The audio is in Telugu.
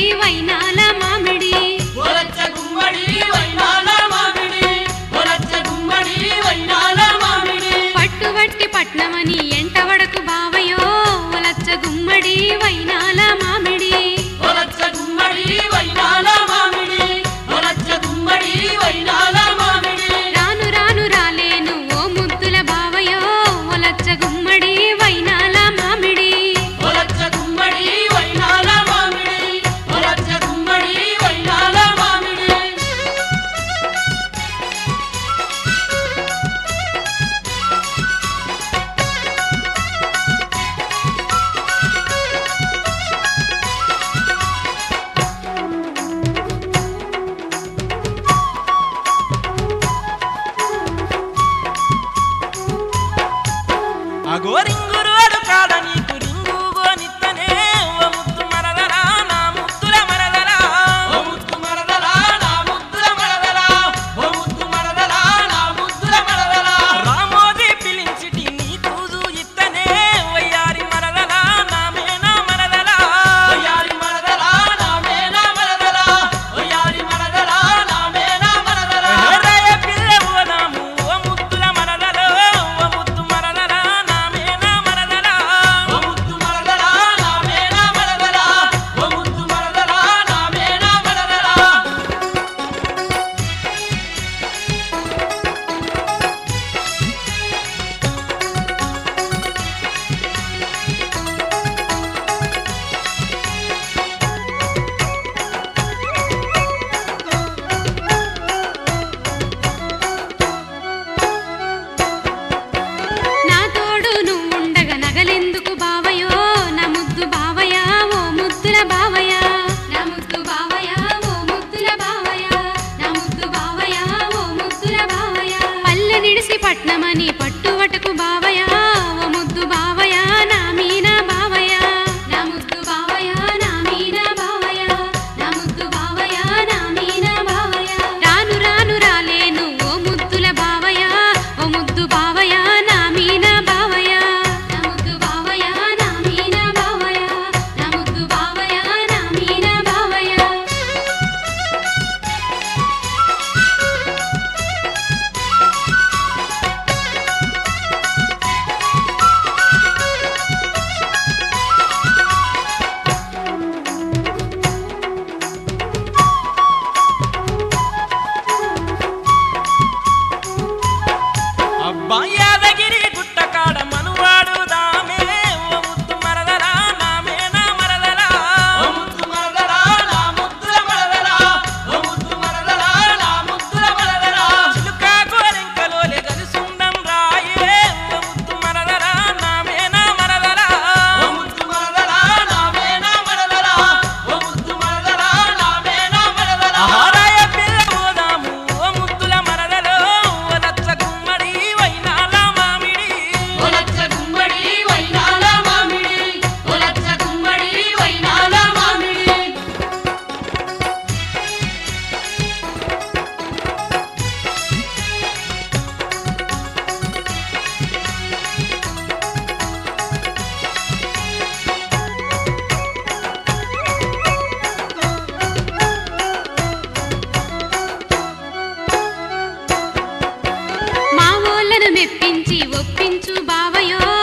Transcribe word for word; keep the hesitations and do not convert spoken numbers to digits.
వైనాల మామిడి ఒలచ్చ గుమ్మడి వైనాల మామిడి ఒలచ్చ గుమ్మడి వైనాల మామిడి పట్టుబట్టి పట్నమని ఎంట వడకు బావయో ఒలచ్చ గుమ్మడి వైనాల మామిడి ఒలచ్చ గుమ్మడి వైనాల మామిడి ఒలచ్చ గుమ్మడి వైనాల మామిడి రాను రాను రాలేను ఓ ముద్దుల బావయో ఒలచ్చ గుమ్మడి వైనాల మామిడి ఒలచ్చ గుమ్మడి వైనాల మామిడి ఒలచ్చ గుమ్మడి వైనాల మామిడి అగోరింగురు అడుకాడ నీకు రింగు గోనిత్తనే ఓ ముద్దు మరదలా నా ముద్దుల మరదలా ఓ ముద్దు మరదలా నా ముద్దుల మరదలా ఓ ముద్దు మరదలా నా ముద్దుల మరదలా రామోజీ పిలించిటి నీ తూజు ఇత్తనే వయ్యారి మరదలా నా మేనా మరదలా ఒయారి మరదలా నా మేనా మరదలా ఒయారి మరదలా నా మేనా మరదలా రాయ పిల్ల ఓదాము ఓ ముద్దుల మరదలో ఓ ముద్దు మరదలా నా మేనా మరదలా ఓ ముద్దు మరదలా నా మేనా మరదలా ఓ ముద్దు మరదలా నా మేనా మరదలా నా తోడు నువ్వుండగా నగలెందుకు బావయో నా ముద్దు బావయా ఓ ముద్దుల బావయా నా ముద్దు బావయా ఓ ముద్దుల బావయా నా ముద్దు బావయా ఓ ముద్దుల బావయా పల్లె నిడిసి పట్నమని పట్టువటకు బావయా ఓ ముద్దు బావయా నా మీనా బావయా నా ముద్దు బావయా నా మీనా బావయా నా ముద్దు బావయా నా మీనా బావయా రాను రాను రాలేను ఓ ముద్దుల బావయా ఓ ముద్దు బావయా నా మీనా బావయా నా ముద్దు బావయా నా మీనా బావయా నా ముద్దు బావయా నా మీనా బావయా అబ్బా యాదగిరి గుట్టకాడ మనువాడు దామే ఓ ముద్దు మరదలా నా మేనా మరదలా ఓ ముద్దు మరదలా నా ముద్దుల మరదలా ఓ ముద్దు మరదలా నా ముద్దుల మరదలా చిలుకా గోరింకలోలే గలుసుండం రాయే ఓ ముద్దు మరదలా నా మేనా మరదలా ఓ ముద్దు మరదలా నా మేనా మరదలా ఓ ముద్దు మరదలా నా మేనా మరదలా ఆహారాయ పిల్ల ఓదాము ఓ ముద్దుల మరదలో ఓ లచ్చ గుమ్మడి వైనాల మామిడి ఒలచ్చ గుమ్మడి వైనాల మామిడి ఒలచ్చ గుమ్మడి వైనాల మామిడి మా వోళ్ళను మెప్పించి ఒప్పించు బావయో